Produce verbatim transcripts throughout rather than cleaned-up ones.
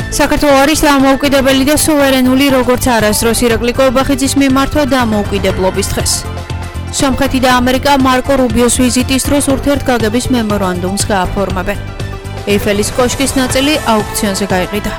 საქართველოს არის დამოუკიდებელი და სუვერენული, როგორც არასდროს ირაკლი კოიბახიძის მიმართვა დამოუკიდებლობის დღეს. სომხეთი და ამერიკა მარკო რუბიოს ვიზიტის დროს ურთიერთგაგების მემორანდუმს გააფორმებენ. ეიფელის კოშკის ნაწილი აუქციონზე გაიყიდა.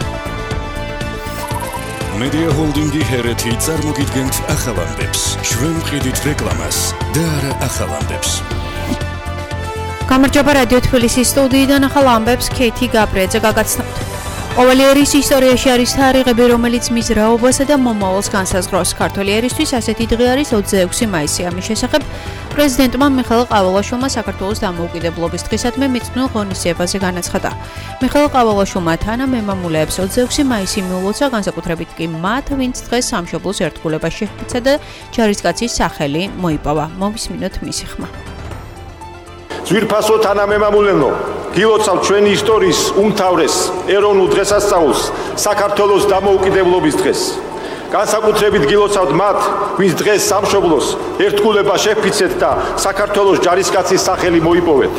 Media Holding-ი ჰერეთი წარმოგიდგენთ ახალამდებს, ჩვენ ვყიდით რეკლამას და არა ახალამდებს. გამარჯობა რადიო თბილისის სტუდიიდან ახალ ამბებს ქეთი გაბრიაძე გაგაცნობთ. ყოველი ერის ისტორიაში არის თარიღები, რომელიც მის რაობასა და მომავალს განსაზღვრავს. ქართველი ერისთვის ასეთი დღე არის ოცდაექვსი მაისი. ამის შესახებ პრეზიდენტმა მიხეილ ყავალაშვილმა საქართველოს დამოუკიდებლობის დღისადმი მიწვეულ ღონისძიებაზე განაცხადა. მიხეილ ყავალაშვილმა თანამემამულეებს ოცდაექვსი მაისი მიულოცა, განსაკუთრებით კი მათ, ვინც დღეს სამშობლოს ერთგულებაში ხმიცა და ჯარისკაცის სახელი მოიპოვა. მოვისმინოთ მისი ხმა. ძვირფასო თანამემამულენო, გილოცავთ ჩვენი ისტორიის უმთავრეს ეროვნულ დღესასწაულს, საქართველოს დამოუკიდებლობის დღეს. განსაკუთრებით გილოცავთ მათ, ვინც დღეს სამშობლოს ერთგულება შეჰფიცეთ და საქართველოს ჯარისკაცის სახელი მოიპოვეთ.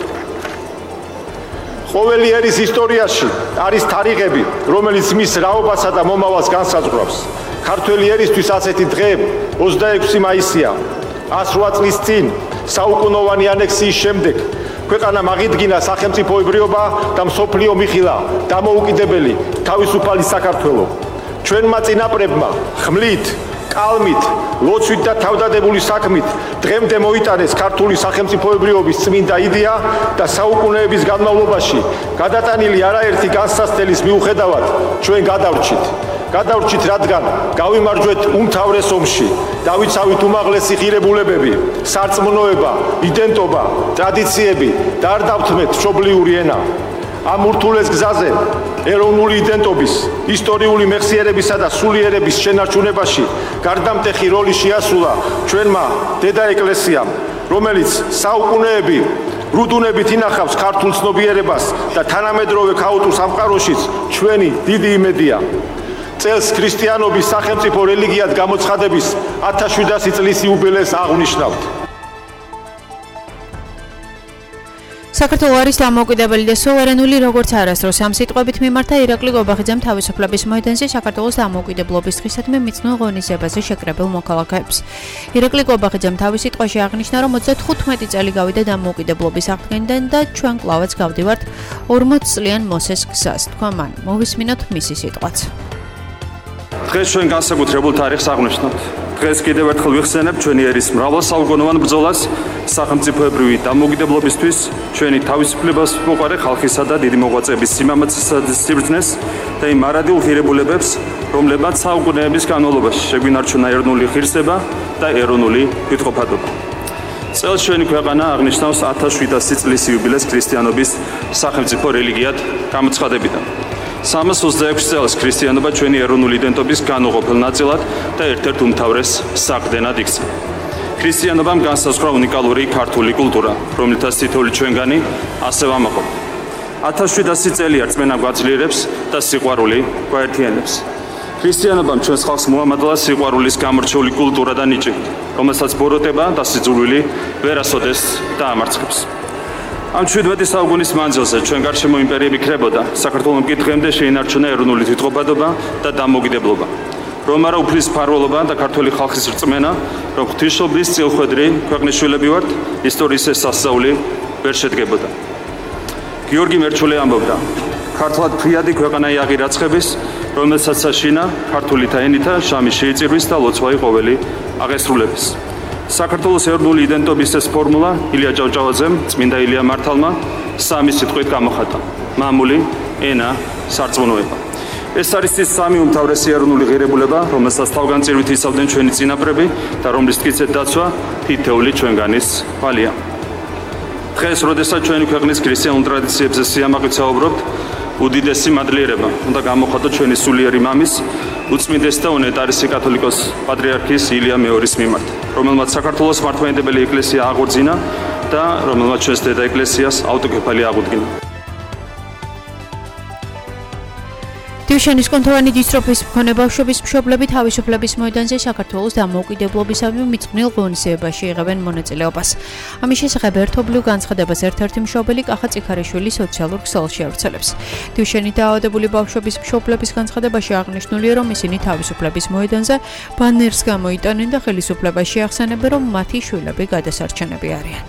ყოველი ერის ისტორიაში არის თარიღები, რომელიც მის რაობასა და მომავალს განსაზღვრავს. ქართველი ერისთვის ასეთი დღე ოცდაექვსი მაისია. ას რვა წლის წინ საუკუნოვანი ანექსიის შემდეგ ქვეყანამ აღიდგინა სახელმწიფოებრიობა და მსოფლიო მიხილა დამოუკიდებელი თავისუფალი საქართველო. ჩვენმა წინაპრებმა ხმლით, კალმით, ლოცვით და თავდადებული საქმით დღემდე მოიტანეს ქართული სახელმწიფოებრიობის წმინდა იდეა და საუკუნეების განმავლობაში გადატანილი არაერთი განსასწრების მიუხედავად ჩვენ გადავრჩით. გადავრჩით, რადგან გავიმარჯვეთ უმთავრეს ომში, დავიცავით უმაღლესი ღირებულებები, სარწმუნოება, იდენტობა, ტრადიციები და არ დავთმეთ მშობლიური ენა. ამ ურთულეს გზაზე ეროვნული იდენტობის, ისტორიული მეხსიერებისა და სულიერების შენარჩუნებაში გარდამტეხი როლი შეასრულა ჩვენმა დედა ეკლესიამ, რომელიც საუკუნეები რუდუნებით ინახავს ქართულ ცნობიერებას და თანამედროვე ქაოტურ სამყაროშიც ჩვენი დიდი იმედია. წელს ქრისტიანობის სახელმწიფო რელიგიად გამოცხადების ათას შვიდასი წლის იუბილეს აღნიშნავთ. საქართველოს არის დამოუკიდებელი და სუვერენული, როგორც არასდროს. ამ სიტყვებით მიმართა ირაკლი კოიბახიძემ თავისუფლების მოედანზე საქართველოს დამოუკიდებლობის დღისადმი მიწვეულ ღონისძიებაზე შეკრებილ მოქალაქეებს. ირაკლი კოიბახიძემ თავის სიტყვაში აღნიშნა, რომ ოცდათხუთმეტი წელი გავიდა დამოუკიდებლობის აღდგენიდან და ჩვენ კვლავაც გავდივართ ორმოც წლიან მოსეს გზას. თქვა მან. მოვისმინოთ მისი სიტყვაც. დღეს ჩვენ განსაკუთრებულ თარიღს აღნიშნავთ. დღეს კიდევ ერთხელ ვიხსენებთ ჩვენი ერის მრავალსაუკუნოვან ბრძოლას სახელმწიფოებრივი დამოუკიდებლობისთვის, ჩვენი თავისუფლებას მოყარე ხალხისა და დიდი მოღვაწეების სიმამაცისა და სიბრძნეს და იმ მარადილ ღირებულებებს, რომლებმაც საუკუნეების განმავლობაში შეგვინარჩუნა ეროვნული ღირსება და ეროვნული თვითყოფადობა. წელს ჩვენი ქვეყანა აღნიშნავს ათას შვიდასი წლის იუბილეს ქრისტიანობის სახელმწიფო რელიგიად გამოცხადებიდან. სამას ოცდაექვსი წელს ქრისტიანობა ჩვენი ეროვნული იდენტობის განუყოფელ ნაწილად და ერთ-ერთ უმთავრეს საყრდენად იქცა. ქრისტიანობამ განსაზღვრა უნიკალური ქართული კულტურა, რომლითაც თითოეული ჩვენგანი ასე ვამაყობთ. ათას შვიდასი წელია რწმენა გვაძლიერებს და სიყვარული გვაერთიანებს. ქრისტიანობამ ჩვენს ხალხს მოამადლა სიყვარულის გამორჩეული კულტურა და ნიჭი, რომელსაც ბოროტება და სიძულვილი ვერასოდეს დაამარცხებს. ამ შვიდმეტი საუკუნის მანძილზე ჩვენ გარშემო იმპერიები ქრებოდა, საქართველომ კი დღემდე შეინარჩუნა ეროვნული თვითყოფადობა და დამოუკიდებლობა. რომ არა უფლის მფარველობა და ქართული ხალხის რწმენა, რომ ღვთისმშობლის წილხვედრი ქვეყნის შვილები ვართ, ისტორიის ეს სასწაული ვერ შედგებოდა. გიორგი მერჩული ამბობდა, ქართლად ფრიადი ქვეყანა იაღი რაცხების, რომელსაც საშინა ქართულითა ენითა შამი შეიწირვის და ლოცვაი ყოველი აღესრულების. საქართველოს ეროვნული იდენტობის ეს ფორმულა ილია ჭავჭავაძემ, წმინდა ილია მართალმა სამი სიტყვით გამოხატა: მამული, ენა, სარწმუნოება. ეს არის ის სამი უმთავრესი ეროვნული ღირებულება, რომელსაც თავგანწირვით იცავდნენ ჩვენი წინაპრები და რომლის მტკიცედ დაცვა თითოეული ჩვენგანის ვალია. დღეს, როდესაც ჩვენი ქვეყნის ქრისტიანულ ტრადიციებზე სიამაყით საუბრობთ, უდიდესი მადლიერება უნდა გამოხატოთ ჩვენი სულიერი მამის, უწმინდეს და უნეტარესი კათოლიკოს პატრიარქის ილია მეორის მიმართ, რომელმაც საქართველოს მართლმადიდებელი ეკლესია აღორძინა და რომელმაც ჩვენს დედა ეკლესიას ავტოკეფალი აღუდგინა. დიუშენის კუნთოვანი დისტროფიის მქონე ბავშვების მშობლები თავისუფლების მოედანზე საქართველოს დამოუკიდებლობისადმი მიწყვნილ ღონისძიებაში იღებენ მონაწილეობას. ამის შესახებ ერთობლივ განცხადებას ერთ-ერთი მშობელი კახა წიქარიშვილი სოციალურ ქსელში ავრცელებს. დიუშენით დაავადებული ბავშვების მშობლების განცხადებაში აღნიშნულია, რომ ისინი თავისუფლების მოედანზე ბანერს გამოიტანენ და ხელისუფლებას შეახსენებენ, რომ მათი შვილები გადასარჩენები არიან.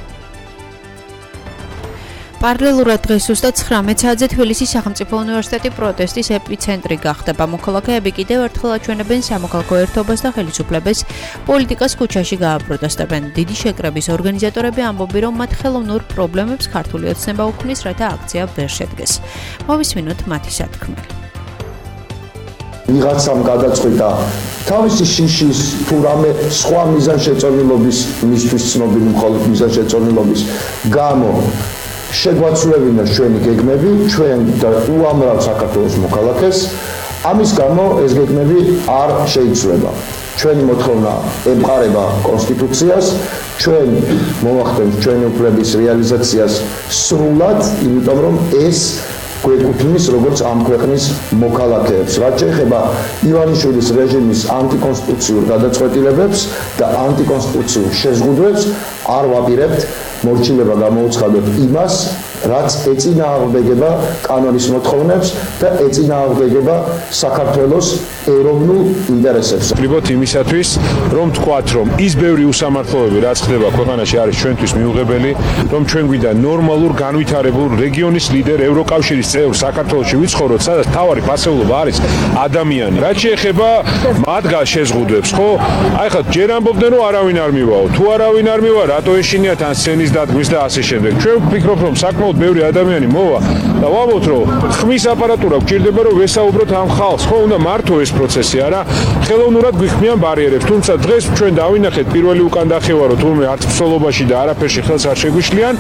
პარალელურად დღეს ზუსტად ცხრამეტ საათზე თბილისის სახელმწიფო უნივერსიტეტი პროტესტის ეპიცენტრი გახდება. მოქალაქეები კიდევ ერთხელ აჩვენებენ სამოქალაქო ერთობას და ხელისუფლებას პოლიტიკას ქუჩაში გააპროტესტებენ. დიდი შეკრების ორგანიზატორები ამბობენ, რომ მათ ხელოვნურ პრობლემებს ქართული ოცნება უქმნის, რათა აქცია ვერ შედგეს. მოვისმინოთ მათი სათქმელი. ვიღაცამ გადაწყვიტა თავისი შიშის თუ რამე სხვა მიზანშეწონილობის, მისთვის ცნობილი მხოლოდ მიზანშეწონილობის გამო შეგვაცვლებინა ჩვენი გეგმები, ჩვენ და უამრავ საქართველოს მოქალაქეს, ამის გამო ეს გეგმები არ შეიცვლება. ჩვენი მოთხოვნა ემყარება კონსტიტუციას, ჩვენ მოვახდენთ ჩვენი უფლების რეალიზაციას სრულად, იმიტომ რომ ეს გვეკუთვნის როგორც ამ ქვეყნის მოქალაქეებს. რაც შეეხება ივანიშვილის რეჟიმის ანტიკონსტიტუციურ გადაწყვეტილებებს და ანტიკონსტიტუციურ შეზღუდვებს, არ ვაპირებთ მორჩილება გამოუცხადოთ იმას, რაც ეწინააღმდეგება კანონის მოთხოვნებს და ეწინააღმდეგება საქართველოს ეროვნულ ინტერესებს. ვკრიბოთ იმისათვის, რომ თქვათ, რომ ის ბევრი უსამართლოები, რაც ხდება ქვეყანაში, არის ჩვენთვის მიუღებელი, რომ ჩვენ გვინდა ნორმალურ, განვითარებულ რეგიონის ლიდერ, ევროკავშირის წევრ საქართველოში ვიცხოვროთ, სადაც თავარი ფასეულობა არის ადამიანი. რაც შეეხება მათგან შეზღუდვებს, ხო? აი ხა ჯერ ამბობდნენ, რომ არავინ არ მივაო. თუ არავინ არ მივა, რატო ეშინიათ ან სცენის დადგმის და ასე შემდეგ. ჩვენ ვფიქრობთ, რომ საკმაოდ ბევრი ადამიანი მოვა და ვამბობთ, რომ ხმის აპარატურა გვჭირდება, რომ ვესაუბროთ ამ ხალხს, ხო, უნდა მართო ეს პროცესი, არა? ხელოვნურად გვიხმიან ბარიერებს, თუმცა დღეს ჩვენ დავინახეთ პირველი უკან დახევა, რომ თურმე არც მსვლელობაში და არაფერში ხელს არ შეგვიშლიან.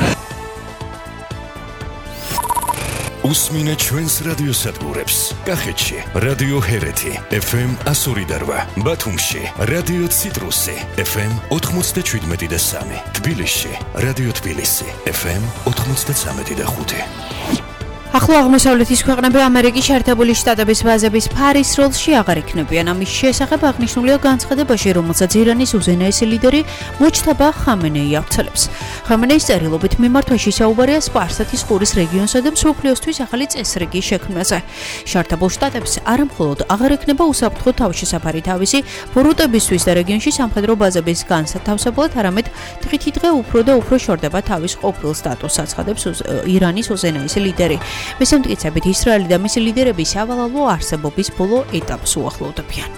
უსმინე ჩვენს რადიოსადგურებს. კახეთში რადიო ჰერეთი ეფ ემ εκατო ორი და რვა, ბათუმში რადიო ციტრუსი ეფ ემ ოთხმოცდაშვიდმეტი და სამი, თბილისში რადიო თბილისი ეფ ემ ოთხმოცდაცამეტი და ხუთი. ახლო აღმოსავლეთის ქვეყნები ამერიკის შეერთებული შტატების ბაზების ფარის როლში აღარ იქნებიან. ამის შესახებ აღნიშნულია განცხადებაში, რომელსაც ირანის უზენაესი ლიდერი მოჯთაბა ხამენეი ავრცელებს. ხამენეის წერილობით მიმართვაში საუბარია სპარსეთის ყურის რეგიონსა და მსოფლიოსთვის ახალი წესრიგის შექმნაზე. შეერთებულ შტატებს არა მხოლოდ აღარ ექნება უსაფრთხო თავშესაფარი თავისი ბოროტებისთვის და რეგიონში სამხედრო ბაზების განსათავსებლად, არამედ დღითი დღე უფრო და უფრო შორდება თავის ყოფილ სტატუსს, აცხადებს ირანის უზენაესი ლიდერი. მესამტკიცებით ისრაელი და მისი ლიდერები სავალალო არსებობის ბოლო ეტაპს უახლოვდებიან.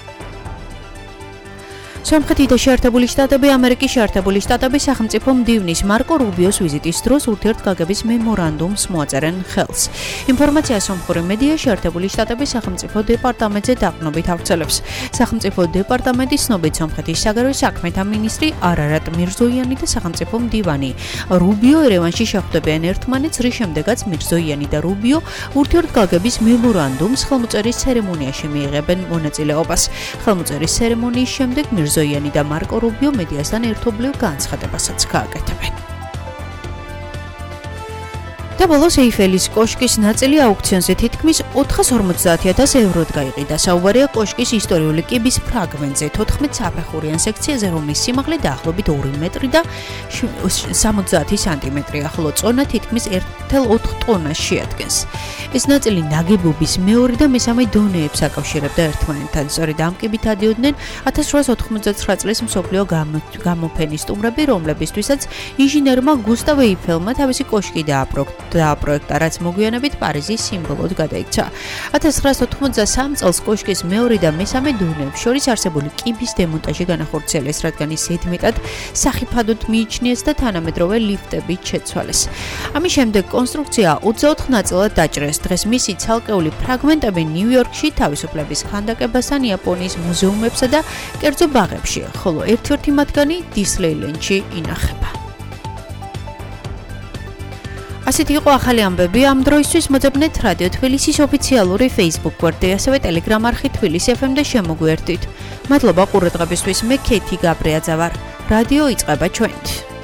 სომხეთი და შეერთებული შტატები ამერიკის შეერთებული შტატების სახელმწიფო მდივნის მარკო რუბიოს ვიზიტის დროს ურთიერთგაგების მემორანდუმს მოაწერენ ხელს. ინფორმაცია სომხური მედია შეერთებული შტატების სახელმწიფო დეპარტამენტზე დაყრდნობით ავრცელებს. სახელმწიფო დეპარტამენტის ცნობით სომხეთის საგარეო საქმეთა მინისტრი არარატ მირზოიანი და სახელმწიფო მდივანი რუბიო ერევანში შეხვდებიან ერთმანეთს, რის შემდეგაც მირზოიანი და რუბიო ურთიერთგაგების მემორანდუმს ხელმოწერის ცერემონიაში მიიღებენ მონაწილეობას. ხელმოწერის ცერემონიის შემდეგ მირზოიანი და მარკო რუბიო მედიასთან ერთობლივ განცხადებასაც გააკეთებენ. და ბოლოს ეიფელის კოშკის ნაწილი აუქციონზე თითქმის ოთხას ორმოცდაათი ათას ევროდ გაიყიდა. საუბარია კოშკის ისტორიული კიბის ფრაგმენტზე, თოთხმეტ საფეხურიან სექციაზე, რომლის სიმაღლე დაახლოებით ორი მეტრი და სამოცდაათი სანტიმეტრია, ხოლო წონა თითქმის ერთ ათას ოთხ ტონას შეადგენს. ეს ნაწილი ნაგებობის მეორე და მესამე დონეებს აკავშირებდა ერთმანეთთან. სწორედ ამ კიბით ადიოდნენ ათას რვაასი ოთხმოცდათვრამეტ წლის მსოფლიო გამოფენის სტუმრები, რომლებისთვისაც ინჟინერმა გუსტავ ეიფელმა თავისი კოშკი დააპროექტა. დააპროექტა, რაც მოგვიანებით პარიზის სიმბოლოდ გადაიქცა. ათას ცხრაასი ოთხმოცდასამი წელს კოშკის მეორე და მესამე დონეებს შორის არსებული კიბის დემონტაჟი განახორციელეს, რადგან ის ზედმეტად სახიფათოდ მიიჩნიეს და თანამედროვე ლიფტებით შეცვალეს. ამის შემდეგ კონსტრუქცია ოცდაოთხ ნაწილად დაჭრეს. დღეს მისი ცალკეული ფრაგმენტები ნიუ-იორკში თავისუფლების ქანდაკებასთან, იაპონიის მუზეუმებსა და კერძო ბაღებშია, ხოლო ერთ-ერთი მათგანი დისლეილენდში ინახება. ასეთი იყო ახალი ამბები ამ დროისთვის. მოძებნეთ რადიო თბილისის ოფიციალური Facebook გვერდი, ასევე Telegram არხი თბილისი ეფ ემ და შემოგვიერთდით. მადლობა ყურადღებისთვის. მე ქეთი გაბრიაძე ვარ. რადიო იწყება ჩვენით.